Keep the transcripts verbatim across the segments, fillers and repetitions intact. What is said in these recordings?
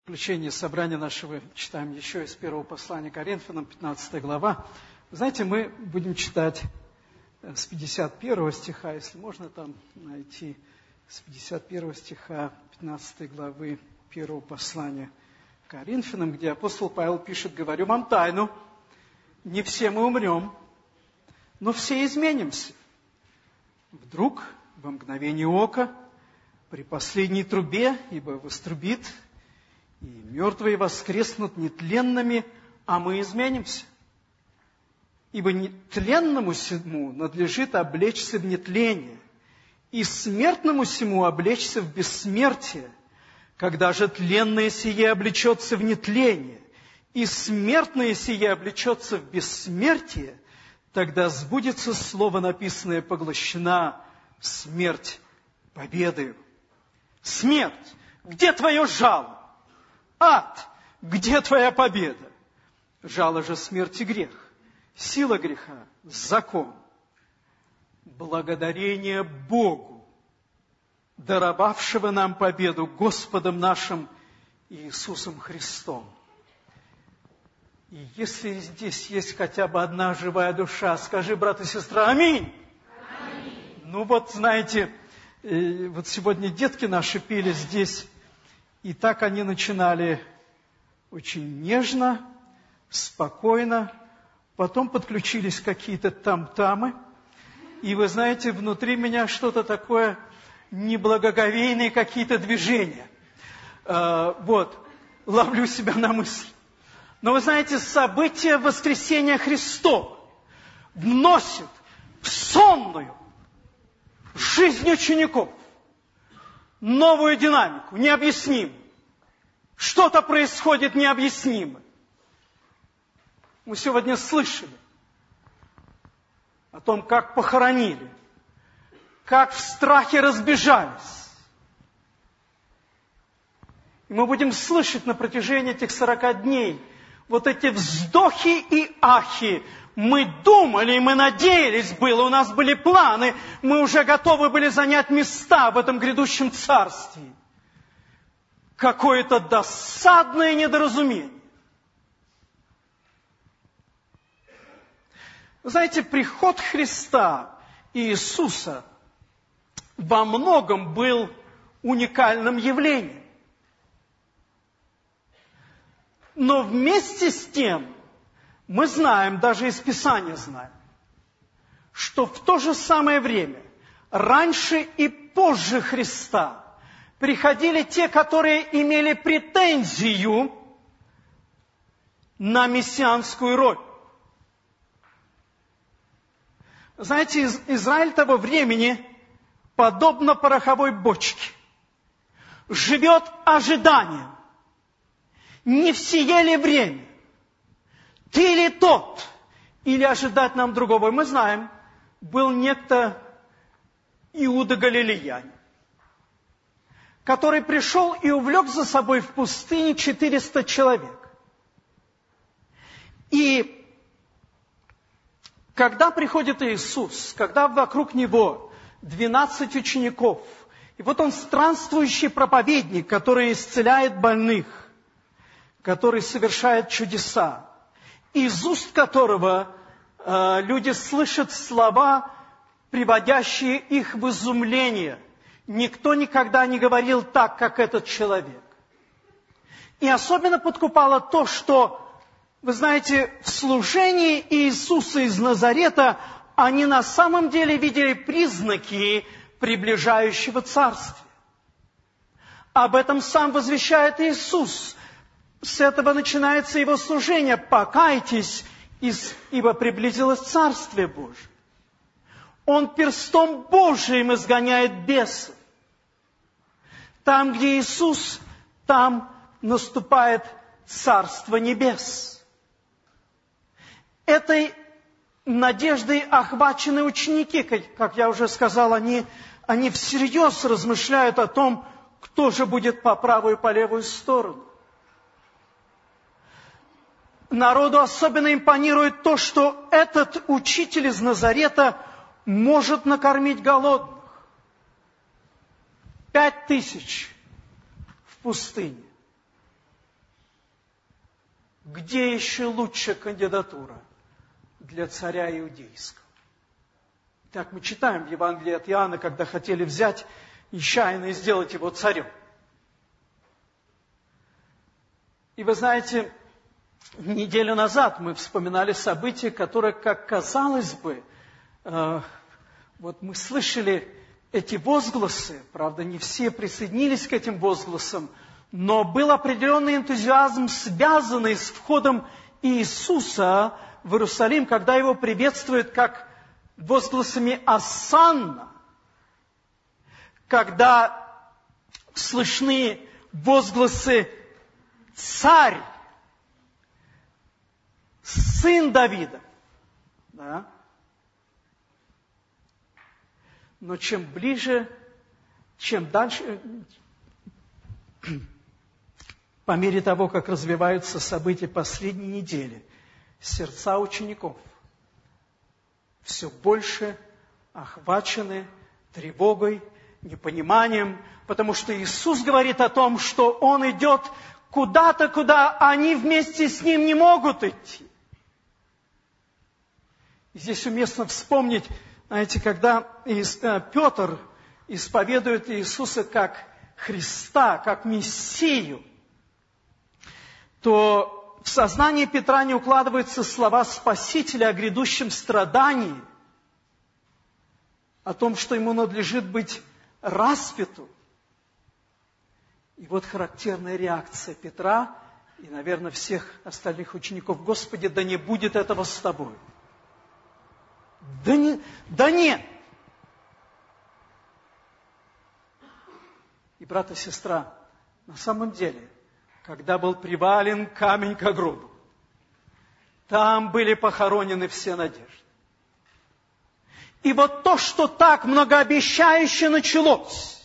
В заключение собрания нашего читаем еще из первого послания Коринфянам, пятнадцатая глава. Знаете, мы будем читать с пятьдесят первого стиха, если можно там найти, с пятьдесят первого стиха пятнадцатой главы первого послания Коринфянам, где апостол Павел пишет: «Говорю вам тайну, не все мы умрем, но все изменимся. Вдруг, во мгновение ока, при последней трубе, ибо вострубит, и мертвые воскреснут нетленными, а мы изменимся. Ибо нетленному сему надлежит облечься в нетление, и смертному сему облечься в бессмертие. Когда же тленное сие облечется в нетление, и смертное сие облечется в бессмертие, тогда сбудется слово, написанное: поглощена смерть победою». Смерть, где твое жало? Ад, где твоя победа? Жало же смерти грех, сила греха закон. Благодарение Богу, даровавшего нам победу Господом нашим Иисусом Христом. И если здесь есть хотя бы одна живая душа, скажи, брат и сестра, аминь. Аминь. Ну вот, знаете, вот сегодня детки наши пели здесь, и так они начинали очень нежно, спокойно, потом подключились какие-то там-тамы, и вы знаете, внутри меня что-то такое неблагоговейные какие-то движения. Вот, ловлю себя на мысли. Но вы знаете, событие воскресения Христова вносит в сонную жизнь учеников новую динамику, необъяснимую. Что-то происходит необъяснимое. Мы сегодня слышали о том, как похоронили, как в страхе разбежались. И мы будем слышать на протяжении этих сорока дней вот эти вздохи и ахи. Мы думали, мы надеялись было, у нас были планы, мы уже готовы были занять места в этом грядущем царстве. Какое-то досадное недоразумение. Вы знаете, приход Христа и Иисуса во многом был уникальным явлением. Но вместе с тем, мы знаем, даже из Писания знаем, что в то же самое время, раньше и позже Христа, приходили те, которые имели претензию на мессианскую роль. Знаете, Израиль того времени подобно пороховой бочке, живет ожиданием. Не в сие ли время? Ты ли тот? Или ожидать нам другого? Мы знаем, был некто Иуда Галилеянин, который пришел и увлек за собой в пустыне четыреста человек. И когда приходит Иисус, когда вокруг Него двенадцать учеников, и вот Он странствующий проповедник, который исцеляет больных, который совершает чудеса, из уст которого э, люди слышат слова, приводящие их в изумление. Никто никогда не говорил так, как этот человек. И особенно подкупало то, что, вы знаете, в служении Иисуса из Назарета они на самом деле видели признаки приближающего царствия. Об этом сам возвещает Иисус. С этого начинается Его служение. «Покайтесь, ибо приблизилось Царствие Божие». Он перстом Божиим изгоняет бесов. Там, где Иисус, там наступает Царство Небес. Этой надеждой охвачены ученики, как я уже сказал, они, они всерьез размышляют о том, кто же будет по правую и по левую сторону. Народу особенно импонирует то, что этот учитель из Назарета может накормить голодных. Пять тысяч в пустыне. где еще лучшая кандидатура для царя иудейского? Так мы читаем в Евангелии от Иоанна, когда хотели взять нечаянно и сделать его царем. И вы знаете, неделю назад мы вспоминали события, которые, как казалось бы, э, вот мы слышали эти возгласы, правда, не все присоединились к этим возгласам, но был определенный энтузиазм, связанный с входом Иисуса в Иерусалим, когда его приветствуют как возгласами «Осанна», когда слышны возгласы «Царь», «Сын Давида». Да? Но чем ближе, чем дальше, по мере того, как развиваются события последней недели, сердца учеников все больше охвачены тревогой, непониманием, потому что Иисус говорит о том, что Он идет куда-то, куда они вместе с Ним не могут идти. И здесь уместно вспомнить, знаете, когда Петр исповедует Иисуса как Христа, как Мессию, то в сознании Петра не укладываются слова Спасителя о грядущем страдании, о том, что ему надлежит быть распяту. И вот характерная реакция Петра и, наверное, всех остальных учеников: «Господи, да не будет этого с тобой». Да, не, да нет. И, брат и сестра, на самом деле, когда был привален камень к гробу, там были похоронены все надежды. И вот то, что так многообещающе началось,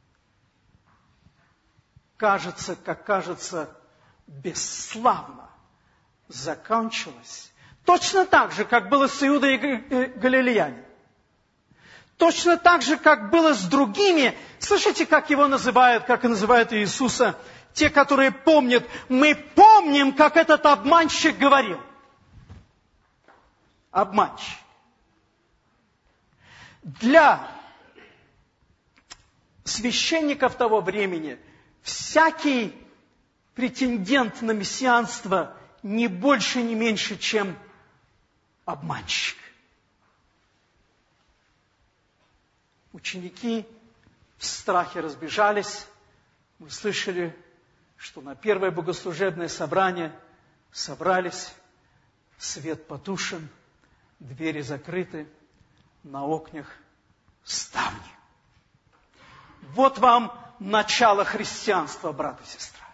кажется, как кажется, бесславно закончилось. Точно так же, как было с Иудой и Галилеянином. Точно так же, как было с другими. Слышите, как его называют, как и называют Иисуса, те, которые помнят. Мы помним, как этот обманщик говорил. Обманщик. Для священников того времени всякий претендент на мессианство не больше, не меньше, чем обманщик. Ученики в страхе разбежались. Мы слышали, что на первое богослужебное собрание собрались, свет потушен, двери закрыты, на окнах ставни. Вот вам начало христианства, брат и сестра.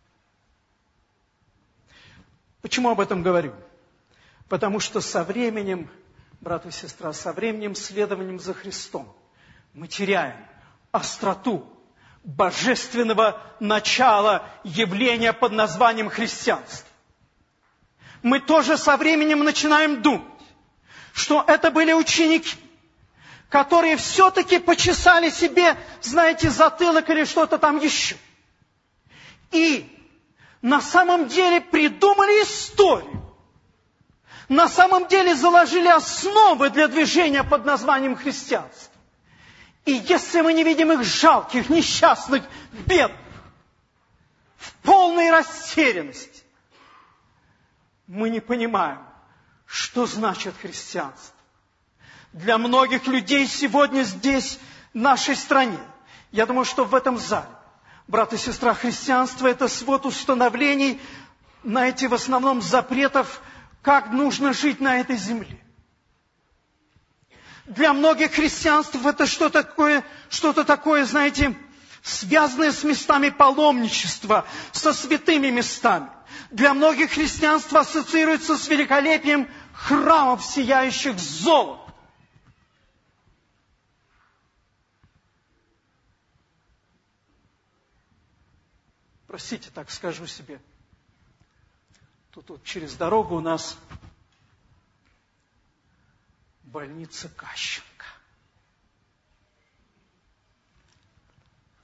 Почему об этом говорю? Потому что со временем, брат и сестра, со временем следованием за Христом мы теряем остроту божественного начала явления под названием христианство. Мы тоже со временем начинаем думать, что это были ученики, которые все-таки почесали себе, знаете, затылок или что-то там еще. И на самом деле придумали историю. На самом деле заложили основы для движения под названием христианство. И если мы не видим их жалких, несчастных, бедных, в полной растерянности, мы не понимаем, что значит христианство. Для многих людей сегодня здесь, в нашей стране, я думаю, что в этом зале, брат и сестра, христианство – это свод установлений, знаете, в основном запретов, как нужно жить на этой земле. Для многих христианство – это что-то такое, что-то такое, знаете, связанное с местами паломничества, со святыми местами. Для многих христианство ассоциируется с великолепием храмов, сияющих золотом. Простите, так скажу себе. Тут вот через дорогу у нас больница Кащенко.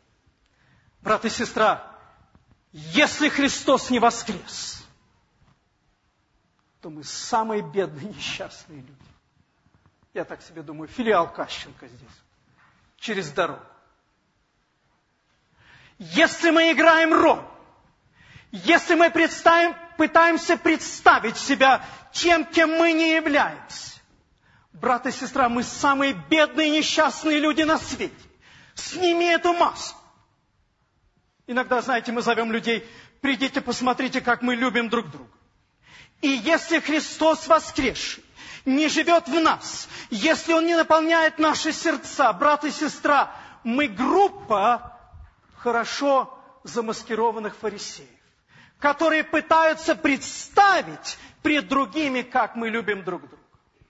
Брат и сестра, если Христос не воскрес, то мы самые бедные, несчастные люди. Я так себе думаю, филиал Кащенко здесь, через дорогу. Если мы играем роль, если мы представим, пытаемся представить себя тем, кем мы не являемся, брат и сестра, мы самые бедные, несчастные люди на свете. Сними эту маску. Иногда, знаете, мы зовем людей: придите, посмотрите, как мы любим друг друга. И если Христос воскресший не живет в нас, если Он не наполняет наши сердца, брат и сестра, мы группа хорошо замаскированных фарисеев, которые пытаются представить пред другими, как мы любим друг друга.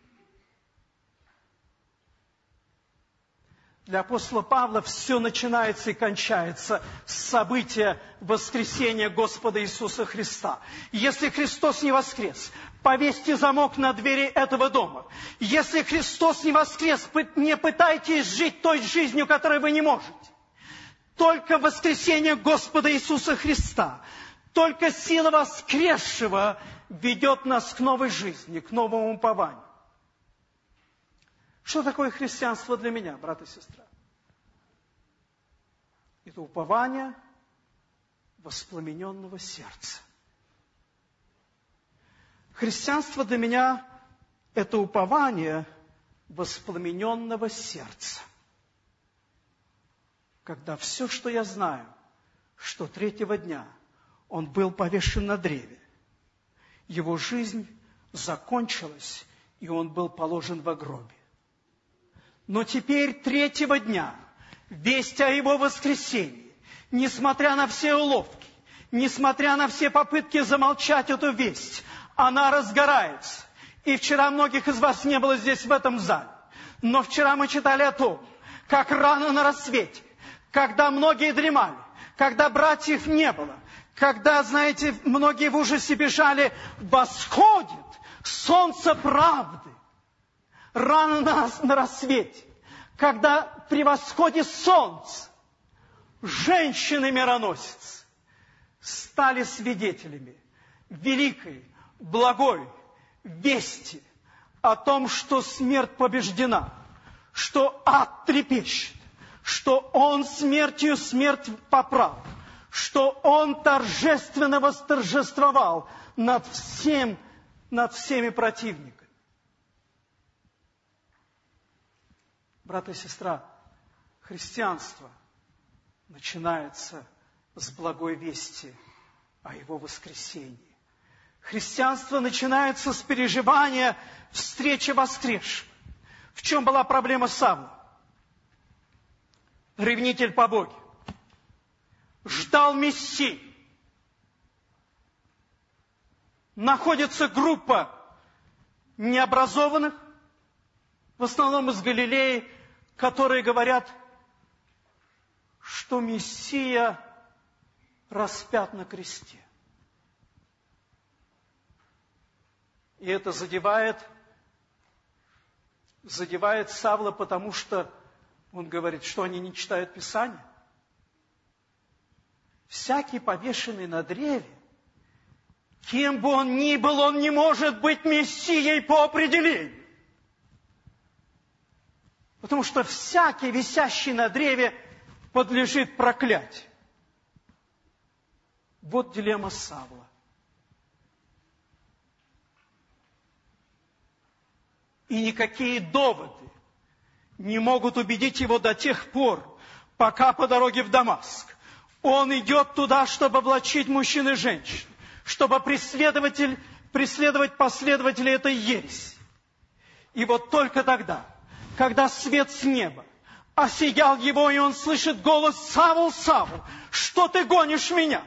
Для апостола Павла все начинается и кончается с события воскресения Господа Иисуса Христа. Если Христос не воскрес, повесьте замок на двери этого дома. Если Христос не воскрес, не пытайтесь жить той жизнью, которой вы не можете. Только воскресение Господа Иисуса Христа, только сила воскресшего ведет нас к новой жизни, к новому упованию. Что такое христианство для меня, брат и сестра? Это упование воспламененного сердца. Христианство для меня – это упование воспламененного сердца. Когда все, что я знаю, что третьего дня он был повешен на древе, его жизнь закончилась, и он был положен во гробе. Но теперь третьего дня весть о его воскресении, несмотря на все уловки, несмотря на все попытки замолчать эту весть, она разгорается. И вчера многих из вас не было здесь, в этом зале. Но вчера мы читали о том, как рано на рассвете, когда многие дремали, когда братьев не было, когда, знаете, многие в ужасе бежали, восходит солнце правды. Рано на, на рассвете, когда при восходе солнца женщины-мироносицы стали свидетелями великой, благой вести о том, что смерть побеждена, что ад трепещет, что Он смертью смерть поправ, что Он торжественно восторжествовал над всем, над всеми противниками. Брат и сестра, христианство начинается с благой вести о Его воскресении. Христианство начинается с переживания встречи воскресшего. В чем была проблема Савла? Ревнитель по Боге. Ждал Мессии. Находится группа необразованных, в основном из Галилеи, которые говорят, что Мессия распят на кресте. И это задевает, задевает Савла, потому что он говорит, что они не читают Писания. Всякий повешенный на древе, кем бы он ни был, он не может быть Мессией по определению. Потому что всякий, висящий на древе, подлежит проклятию. Вот дилемма Савла. И никакие доводы не могут убедить его до тех пор, пока по дороге в Дамаск он идет туда, чтобы облачить мужчин и женщин, чтобы преследователь, преследовать последователей этой ереси. И вот только тогда, когда свет с неба осиял его, и он слышит голос: «Савл, Савл, что ты гонишь меня?»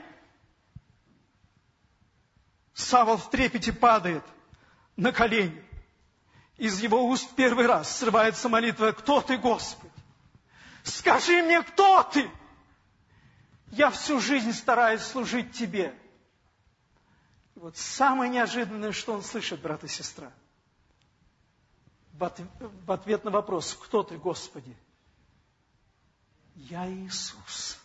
Савл в трепете падает на колени. Из его уст первый раз срывается молитва: «Кто ты, Господи? Скажи мне, кто ты? Я всю жизнь стараюсь служить Тебе». И вот самое неожиданное, что он слышит, брат и сестра, в ответ на вопрос: «Кто ты, Господи?» «Я Иисус,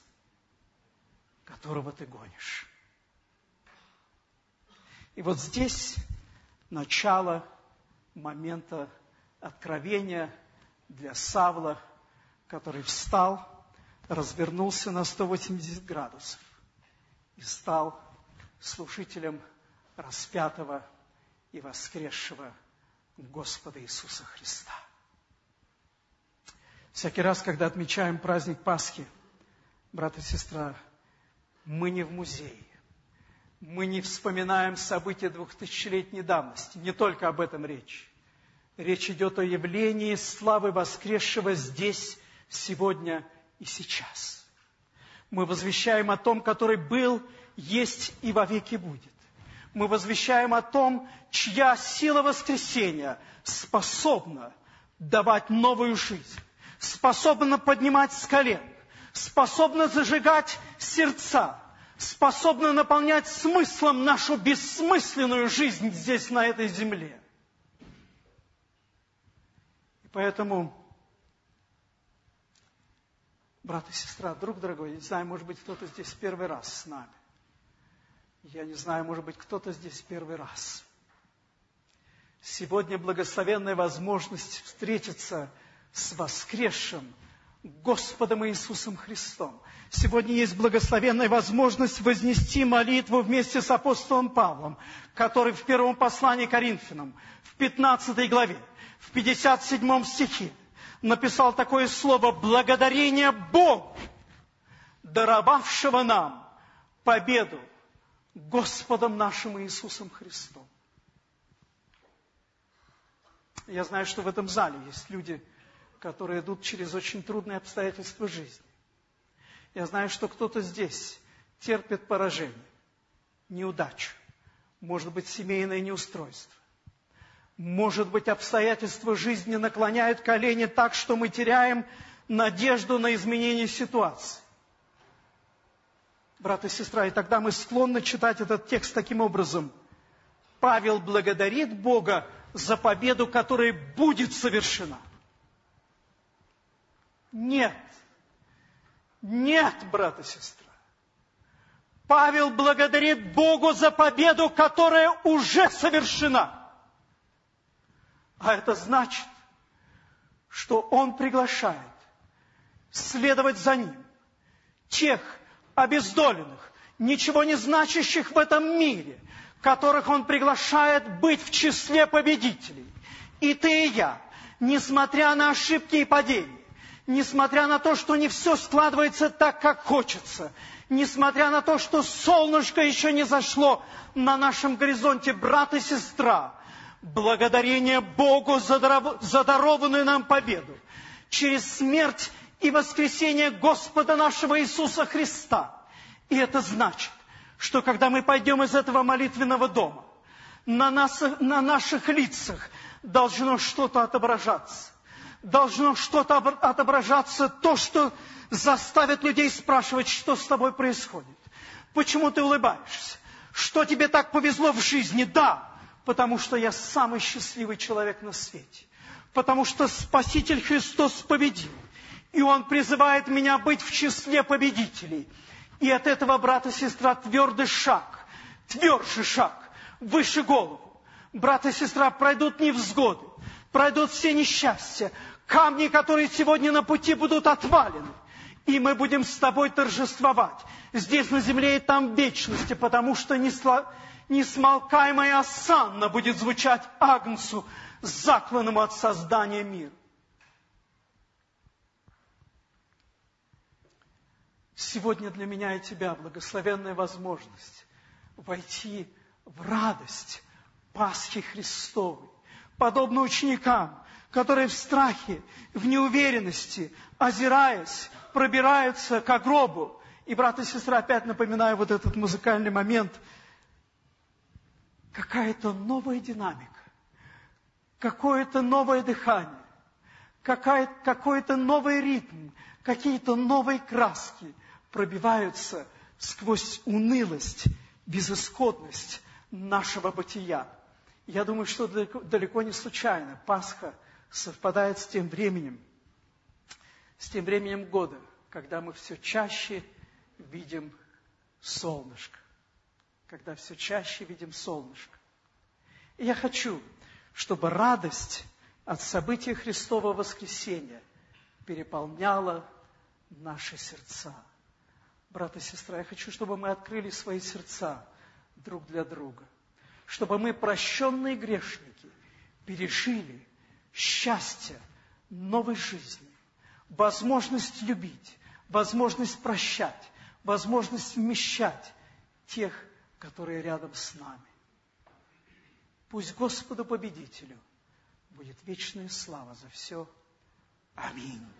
которого ты гонишь». И вот здесь начало момента откровения для Савла, который встал, развернулся на сто восемьдесят градусов и стал служителем распятого и воскресшего Господа Иисуса Христа. Всякий раз, когда отмечаем праздник Пасхи, брат и сестра, мы не в музее, мы не вспоминаем события двухтысячелетней давности, не только об этом речь. Речь идет о явлении славы воскресшего здесь, сегодня и сейчас. Мы возвещаем о том, который был, есть и вовеки будет. Мы возвещаем о том, чья сила воскресения способна давать новую жизнь, способна поднимать с колен, способна зажигать сердца, способна наполнять смыслом нашу бессмысленную жизнь здесь, на этой земле. И поэтому, брат и сестра, друг дорогой, не знаю, может быть, кто-то здесь первый раз с нами. Я не знаю, может быть, кто-то здесь первый раз. Сегодня благословенная возможность встретиться с воскресшим Господом Иисусом Христом. Сегодня есть благословенная возможность вознести молитву вместе с апостолом Павлом, который в первом послании к Коринфянам, в пятнадцатой главе, в пятьдесят седьмом стихе написал такое слово: «Благодарение Богу, даровавшего нам победу Господом нашим Иисусом Христом». Я знаю, что в этом зале есть люди, которые идут через очень трудные обстоятельства жизни. Я знаю, что кто-то здесь терпит поражение, неудачу, может быть, семейное неустройство. Может быть, обстоятельства жизни наклоняют колени так, что мы теряем надежду на изменение ситуации. Брат и сестра, и тогда мы склонны читать этот текст таким образом. Павел благодарит Бога за победу, которая будет совершена. Нет. Нет, брат и сестра. Павел благодарит Богу за победу, которая уже совершена. А это значит, что он приглашает следовать за ним тех обездоленных, ничего не значащих в этом мире, которых он приглашает быть в числе победителей. И ты, и я, несмотря на ошибки и падения, несмотря на то, что не все складывается так, как хочется, несмотря на то, что солнышко еще не зашло на нашем горизонте, брат и сестра, благодарение Богу за дарованную нам победу через смерть и воскресение Господа нашего Иисуса Христа. И это значит, что когда мы пойдем из этого молитвенного дома, на, нас, на наших лицах должно что-то отображаться. Должно что-то отображаться, то, что заставит людей спрашивать, что с тобой происходит. Почему ты улыбаешься? Что тебе так повезло в жизни? Да, потому что я самый счастливый человек на свете. Потому что Спаситель Христос победил. И Он призывает меня быть в числе победителей. И от этого, брат и сестра, твердый шаг, тверже шаг, выше голову. Брат и сестра, пройдут невзгоды, пройдут все несчастья, камни, которые сегодня на пути, будут отвалены. И мы будем с тобой торжествовать здесь на земле и там в вечности, потому что несмолкаемая осанна будет звучать Агнцу, закланному от создания мира. Сегодня для меня и тебя благословенная возможность войти в радость Пасхи Христовой, подобно ученикам, которые в страхе, в неуверенности, озираясь, пробираются к гробу. И, брат и сестра, опять напоминаю вот этот музыкальный момент. Какая-то новая динамика, какое-то новое дыхание, какой-то новый ритм, какие-то новые краски пробиваются сквозь унылость, безысходность нашего бытия. Я думаю, что далеко, далеко не случайно Пасха совпадает с тем временем, с тем временем года, когда мы все чаще видим солнышко. Когда все чаще видим солнышко. И я хочу, чтобы радость от события Христового воскресения переполняла наши сердца. Брат и сестра, я хочу, чтобы мы открыли свои сердца друг для друга, чтобы мы, прощенные грешники, пережили счастье новой жизни, возможность любить, возможность прощать, возможность вмещать тех, которые рядом с нами. Пусть Господу Победителю будет вечная слава за все. Аминь.